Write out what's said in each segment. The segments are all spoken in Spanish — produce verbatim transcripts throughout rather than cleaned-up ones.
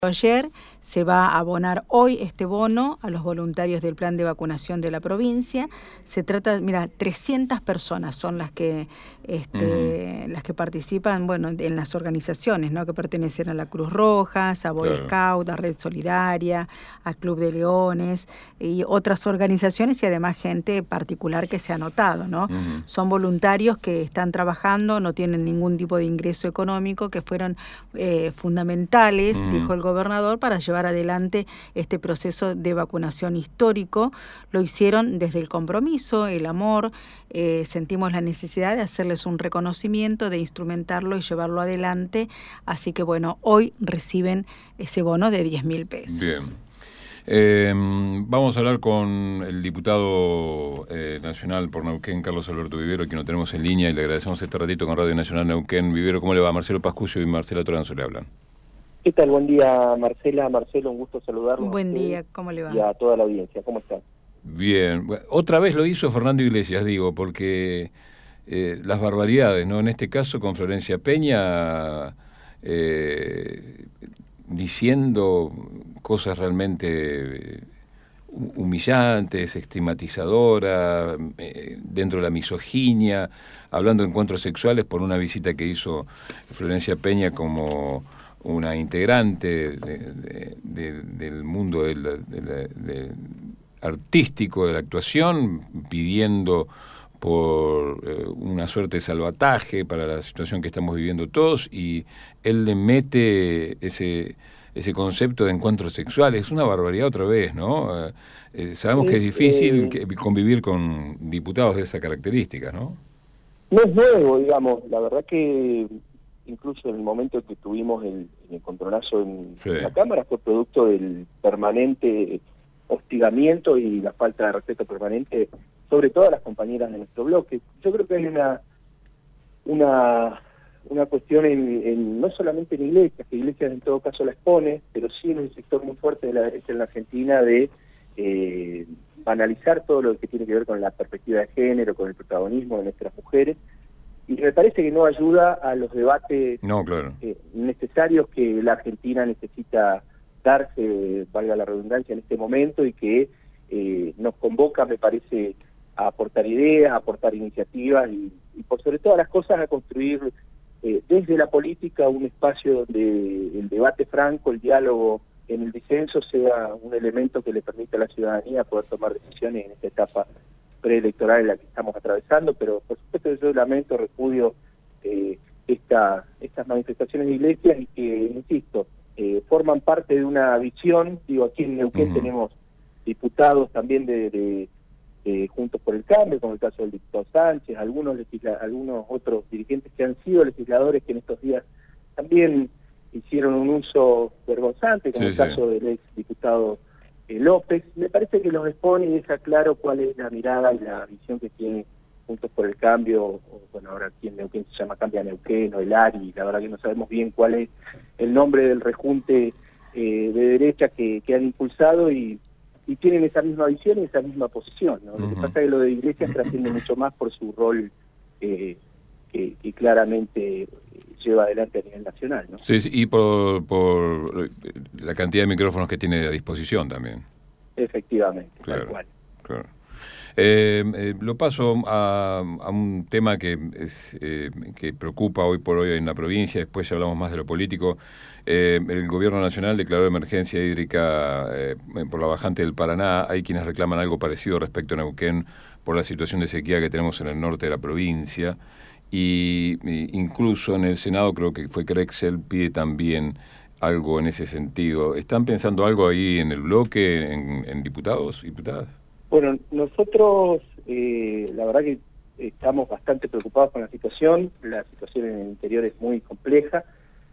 Ayer se va a abonar hoy este bono a los voluntarios del plan de vacunación de la provincia. Se trata, mira, trescientas personas son las que este, uh-huh. las que participan, bueno, en las organizaciones, ¿no?, que pertenecen a la Cruz Roja, a Boy claro. Scout, a Red Solidaria, a Club de Leones y otras organizaciones, y además gente particular que se ha anotado, ¿no? Uh-huh. Son voluntarios que están trabajando, no tienen ningún tipo de ingreso económico, que fueron eh, fundamentales, uh-huh. dijo el gobernador, para llevar adelante este proceso de vacunación histórico. Lo hicieron desde el compromiso, el amor, eh, sentimos la necesidad de hacerles un reconocimiento, de instrumentarlo y llevarlo adelante, así que bueno, hoy reciben ese bono de diez mil pesos. Bien. Eh, vamos a hablar con el diputado eh, nacional por Neuquén, Carlos Alberto Vivero, que lo tenemos en línea, y le agradecemos este ratito con Radio Nacional Neuquén. Vivero, ¿cómo le va? Marcelo Pascucio y Marcela Toranzo le hablan. ¿Qué tal? Buen día, Marcela. Marcelo, un gusto saludarlo. Buen día, ¿cómo le va? Y a toda la audiencia, ¿cómo está? Bien. Otra vez lo hizo Fernando Iglesias, digo, porque eh, las barbaridades, ¿no? En este caso con Florencia Peña eh, diciendo cosas realmente humillantes, estigmatizadoras, eh, dentro de la misoginia, hablando de encuentros sexuales por una visita que hizo Florencia Peña como una integrante de, de, de, del mundo del, de, de, de artístico de la actuación, pidiendo por eh, una suerte de salvataje para la situación que estamos viviendo todos, y él le mete ese ese concepto de encuentros sexuales. Es una barbaridad otra vez, ¿no? Eh, eh, sabemos que es difícil que, convivir con diputados de esa característica, ¿no? No es nuevo, digamos. La verdad que incluso en el momento que tuvimos el, el encontronazo en, sí. en la Cámara fue producto del permanente hostigamiento y la falta de respeto permanente, sobre todo a las compañeras de nuestro bloque. Yo creo que hay una una una cuestión en, en, no solamente en Iglesias, que Iglesias en todo caso la expone, pero sí en un sector muy fuerte de la derecha en la Argentina de eh, banalizar todo lo que tiene que ver con la perspectiva de género, con el protagonismo de nuestras mujeres, y me parece que no ayuda a los debates no, claro. eh, necesarios que la Argentina necesita darse, valga la redundancia, en este momento, y que eh, nos convoca, me parece, a aportar ideas, a aportar iniciativas y, y por sobre todas las cosas a construir eh, desde la política un espacio donde el debate franco, el diálogo en el disenso sea un elemento que le permita a la ciudadanía poder tomar decisiones en esta etapa preelectoral en la que estamos atravesando. Pero por supuesto yo lamento, repudio eh, esta, estas manifestaciones de Iglesias, y que, insisto, eh, forman parte de una visión. Digo, aquí en Neuquén uh-huh. tenemos diputados también de, de Eh, Juntos por el Cambio, como el caso del diputado Sánchez, algunos legisla algunos otros dirigentes que han sido legisladores que en estos días también hicieron un uso vergonzante, como sí, el caso sí. del ex diputado eh, López. Me parece que los expone y deja claro cuál es la mirada y la visión que tiene Juntos por el Cambio, o bueno, ahora aquí en Neuquén se llama Cambia Neuquén, o el ARI, la verdad que no sabemos bien cuál es el nombre del rejunte eh, de derecha que, que han impulsado, y y tienen esa misma visión y esa misma posición, ¿no? Lo que pasa es que lo de Iglesias trasciende mucho más por su rol eh, que, que claramente lleva adelante a nivel nacional, ¿no? Sí, sí, y por, por la cantidad de micrófonos que tiene a disposición también. Efectivamente, claro, tal cual. Claro. Eh, eh, lo paso a, a un tema que, es, eh, que preocupa hoy por hoy en la provincia, después ya hablamos más de lo político. Eh, el gobierno nacional declaró emergencia hídrica eh, por la bajante del Paraná. Hay quienes reclaman algo parecido respecto a Neuquén por la situación de sequía que tenemos en el norte de la provincia, y, y incluso en el Senado creo que fue Crexel pide también algo en ese sentido. ¿Están pensando algo ahí en el bloque, en, en diputados, diputadas? Bueno, nosotros eh, la verdad que estamos bastante preocupados con la situación. La situación en el interior es muy compleja.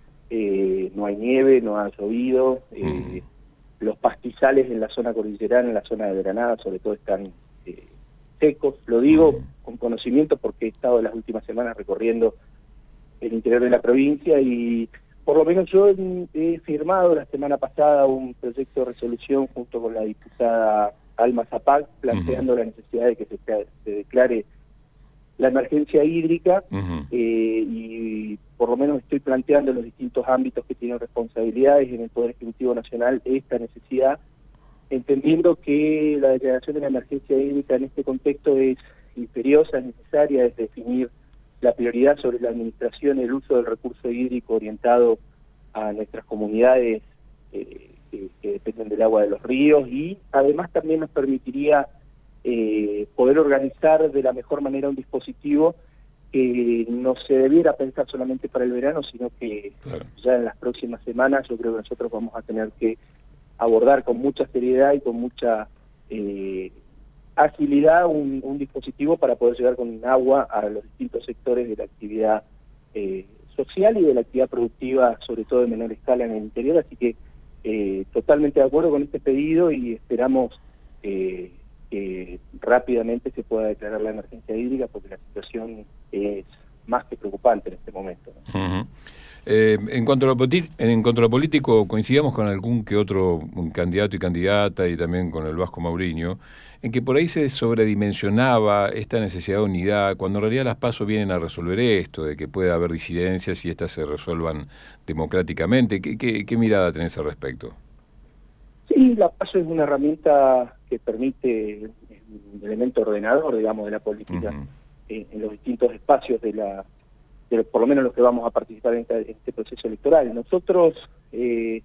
Eh, no hay nieve, no ha llovido. Eh, mm. Los pastizales en la zona cordillerana, en la zona de Granada, sobre todo, están eh, secos. Lo digo mm. con conocimiento porque he estado las últimas semanas recorriendo el interior de la provincia, y por lo menos yo he firmado la semana pasada un proyecto de resolución junto con la diputada Alma Zapac, planteando uh-huh. la necesidad de que se, se declare la emergencia hídrica uh-huh. eh, y por lo menos estoy planteando en los distintos ámbitos que tienen responsabilidades en el Poder Ejecutivo Nacional esta necesidad, entendiendo que la declaración de la emergencia hídrica en este contexto es imperiosa, es necesaria, es definir la prioridad sobre la administración y el uso del recurso hídrico orientado a nuestras comunidades eh, que, que dependen del agua de los ríos, y además también nos permitiría eh, poder organizar de la mejor manera un dispositivo que no se debiera pensar solamente para el verano, sino que claro, ya en las próximas semanas yo creo que nosotros vamos a tener que abordar con mucha seriedad y con mucha eh, agilidad un, un dispositivo para poder llegar con agua a los distintos sectores de la actividad eh, social y de la actividad productiva, sobre todo de menor escala en el interior. Así que eh, totalmente de acuerdo con este pedido y esperamos eh, que rápidamente se pueda declarar la emergencia hídrica, porque la situación es más que preocupante en este momento, ¿no? Uh-huh. Eh, en, cuanto a lo, en cuanto a lo político, coincidamos con algún que otro candidato y candidata, y también con el Vasco Mauriño, en que por ahí se sobredimensionaba esta necesidad de unidad, cuando en realidad las PASO vienen a resolver esto, de que puede haber disidencias y estas se resuelvan democráticamente. ¿Qué, qué, qué mirada tenés al respecto? Sí, la PASO es una herramienta que permite un elemento ordenador, digamos, de la política uh-huh. en, en los distintos espacios de la... de por lo menos los que vamos a participar en este, en este proceso electoral. Nosotros eh,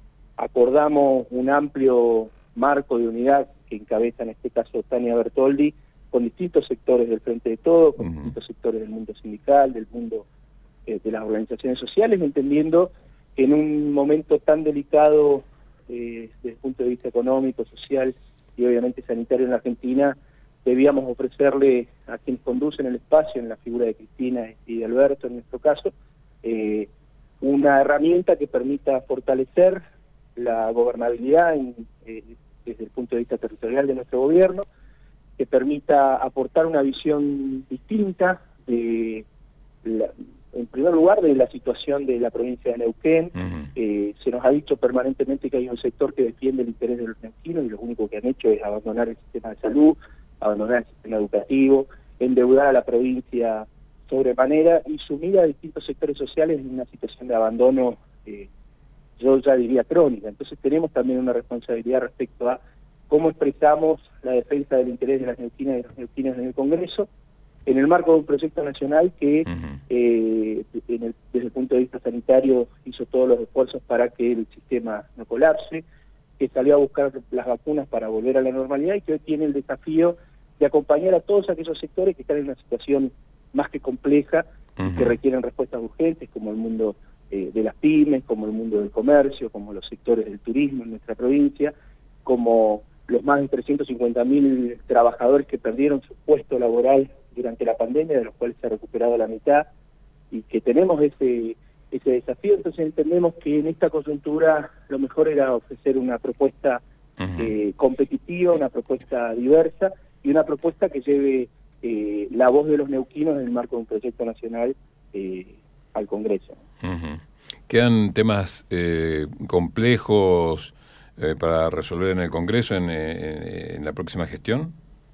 acordamos un amplio marco de unidad que encabeza en este caso Tania Bertoldi, con distintos sectores del Frente de Todos, con uh-huh. distintos sectores del mundo sindical, del mundo eh, de las organizaciones sociales, entendiendo que en un momento tan delicado eh, desde el punto de vista económico, social y obviamente sanitario en la Argentina, debíamos ofrecerle a quienes conducen el espacio, en la figura de Cristina y de Alberto en nuestro caso, eh, una herramienta que permita fortalecer la gobernabilidad en, eh, desde el punto de vista territorial de nuestro gobierno, que permita aportar una visión distinta de, la, en primer lugar, de la situación de la provincia de Neuquén. Uh-huh. eh, se nos ha dicho permanentemente que hay un sector que defiende el interés de los neuquinos y lo único que han hecho es abandonar el sistema de salud, abandonar el sistema educativo, endeudar a la provincia sobremanera y sumir a distintos sectores sociales en una situación de abandono, eh, yo ya diría crónica. Entonces tenemos también una responsabilidad respecto a cómo expresamos la defensa del interés de las neuquinas y de los neuquinos en el Congreso, en el marco de un proyecto nacional que uh-huh. eh, en el, desde el punto de vista sanitario hizo todos los esfuerzos para que el sistema no colapse, que salió a buscar las vacunas para volver a la normalidad y que hoy tiene el desafío de acompañar a todos aquellos sectores que están en una situación más que compleja, uh-huh. que requieren respuestas urgentes, como el mundo eh, de las pymes, como el mundo del comercio, como los sectores del turismo en nuestra provincia, como los más de trescientos cincuenta mil trabajadores que perdieron su puesto laboral durante la pandemia, de los cuales se ha recuperado la mitad, y que tenemos ese, ese desafío. Entonces entendemos que en esta coyuntura lo mejor era ofrecer una propuesta uh-huh. eh, competitiva, una propuesta diversa, y una propuesta que lleve eh, la voz de los neuquinos en el marco de un proyecto nacional eh, al Congreso. Uh-huh. ¿Quedan temas eh, complejos eh, para resolver en el Congreso en, en, en la próxima gestión?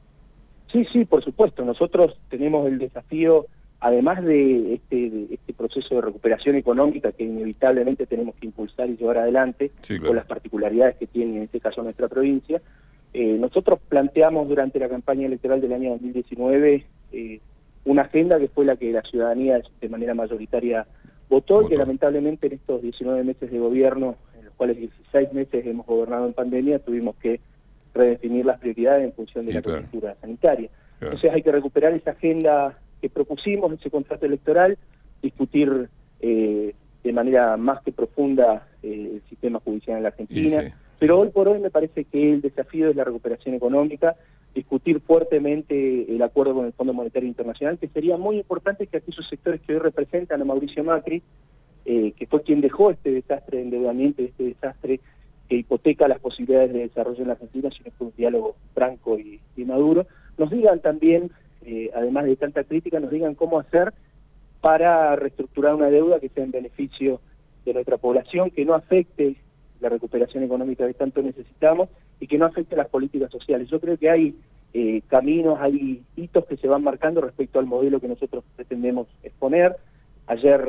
Sí, sí, por supuesto. Nosotros tenemos el desafío, además de este, de este proceso de recuperación económica que inevitablemente tenemos que impulsar y llevar adelante, sí, claro. con las particularidades que tiene en este caso nuestra provincia. Eh, nosotros planteamos durante la campaña electoral del año dos mil diecinueve eh, una agenda que fue la que la ciudadanía de manera mayoritaria votó, votó, y que lamentablemente en estos diecinueve meses de gobierno, en los cuales dieciséis meses hemos gobernado en pandemia, tuvimos que redefinir las prioridades en función de sí, la claro. coyuntura sanitaria. Claro. Entonces hay que recuperar esa agenda que propusimos, ese contrato electoral, discutir eh, de manera más que profunda eh, el sistema judicial en la Argentina. Sí, sí. Pero hoy por hoy me parece que el desafío es la recuperación económica, discutir fuertemente el acuerdo con el Fondo Monetario Internacional, que sería muy importante que aquellos sectores que hoy representan a Mauricio Macri, eh, que fue quien dejó este desastre de endeudamiento, este desastre que hipoteca las posibilidades de desarrollo en la Argentina, sino que un diálogo franco y, y maduro, nos digan también, eh, además de tanta crítica, nos digan cómo hacer para reestructurar una deuda que sea en beneficio de nuestra población, que no afecte la recuperación económica que tanto necesitamos y que no afecte las políticas sociales. Yo creo que hay eh, caminos, hay hitos que se van marcando respecto al modelo que nosotros pretendemos exponer. Ayer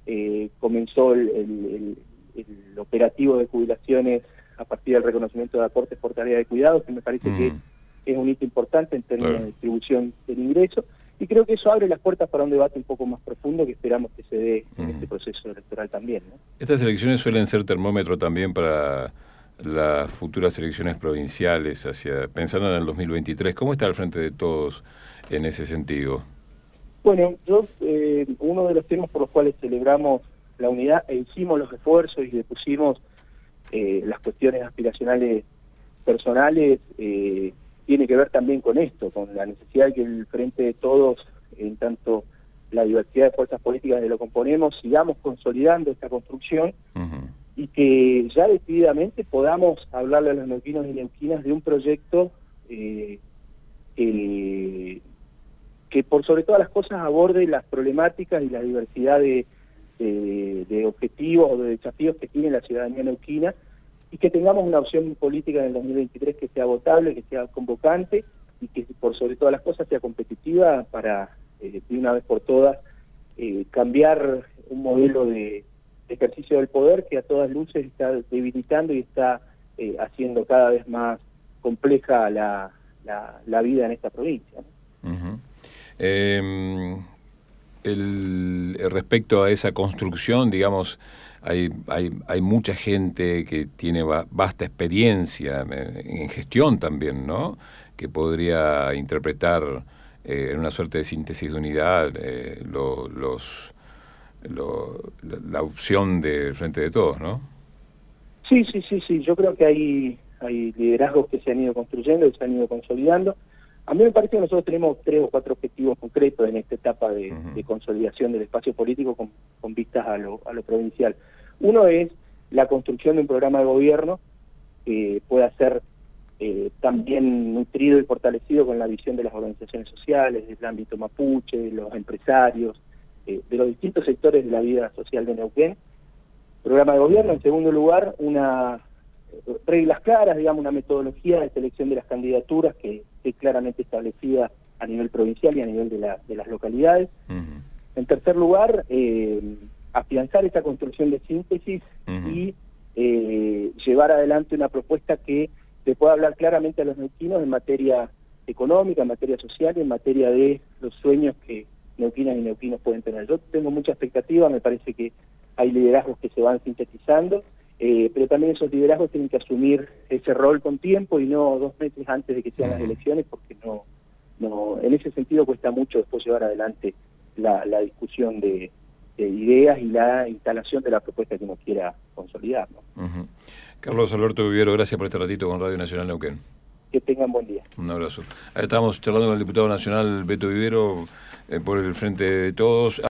eh, comenzó el, el, el, el operativo de jubilaciones a partir del reconocimiento de aportes por tarea de cuidado, que me parece mm. que es un hito importante en términos claro. de distribución del ingreso, y creo que eso abre las puertas para un debate un poco más profundo que esperamos que se dé en mm. este proceso electoral también, ¿no? Estas elecciones suelen ser termómetro también para las futuras elecciones provinciales, hacia pensando en el dos mil veintitrés. ¿Cómo está el Frente de Todos en ese sentido? Bueno, yo eh, uno de los temas por los cuales celebramos la unidad e hicimos los esfuerzos y depusimos eh, las cuestiones aspiracionales personales, eh, tiene que ver también con esto, con la necesidad de que el Frente de Todos, en tanto la diversidad de fuerzas políticas que lo componemos, sigamos consolidando esta construcción uh-huh. y que ya decididamente podamos hablarle a los neuquinos y neuquinas de un proyecto eh, que, que por sobre todas las cosas aborde las problemáticas y la diversidad de, de, de objetivos o de desafíos que tiene la ciudadanía neuquina, y que tengamos una opción política en el dos mil veintitrés que sea votable, que sea convocante y que por sobre todas las cosas sea competitiva para eh, de una vez por todas eh, cambiar un modelo de, de ejercicio del poder que a todas luces está debilitando y está eh, haciendo cada vez más compleja la, la, la vida en esta provincia, ¿no? Uh-huh. eh, el, respecto a esa construcción, digamos, Hay, hay, hay mucha gente que tiene vasta experiencia en gestión también, ¿no? Que podría interpretar eh, en una suerte de síntesis de unidad eh, lo, los, lo, la opción del Frente de Todos, ¿no? Sí, sí, sí, sí. Yo creo que hay, hay liderazgos que se han ido construyendo, que se han ido consolidando. A mí me parece que nosotros tenemos tres o cuatro objetivos concretos en esta etapa de, uh-huh. de consolidación del espacio político con, con vistas a lo, a lo provincial. Uno es la construcción de un programa de gobierno que pueda ser eh, también nutrido y fortalecido con la visión de las organizaciones sociales, del ámbito mapuche, de los empresarios, eh, de los distintos sectores de la vida social de Neuquén. Programa de gobierno. En segundo lugar, una reglas claras, digamos, una metodología de selección de las candidaturas que es claramente establecida a nivel provincial y a nivel de, la, de las localidades. Uh-huh. En tercer lugar, eh, afianzar esa construcción de síntesis uh-huh. y eh, llevar adelante una propuesta que le pueda hablar claramente a los neuquinos en materia económica, en materia social y en materia de los sueños que neuquinas y neuquinos pueden tener. Yo tengo mucha expectativa, me parece que hay liderazgos que se van sintetizando, Eh, pero también esos liderazgos tienen que asumir ese rol con tiempo y no dos meses antes de que sean las elecciones, porque no, no, en ese sentido cuesta mucho después llevar adelante la, la discusión de, de ideas y la instalación de la propuesta que uno quiera consolidar, ¿no? Uh-huh. Carlos Alberto Viviero, gracias por este ratito con Radio Nacional Neuquén. Que tengan buen día. Un abrazo. Ahí estamos charlando con el diputado nacional Beto Viviero eh, por el Frente de Todos.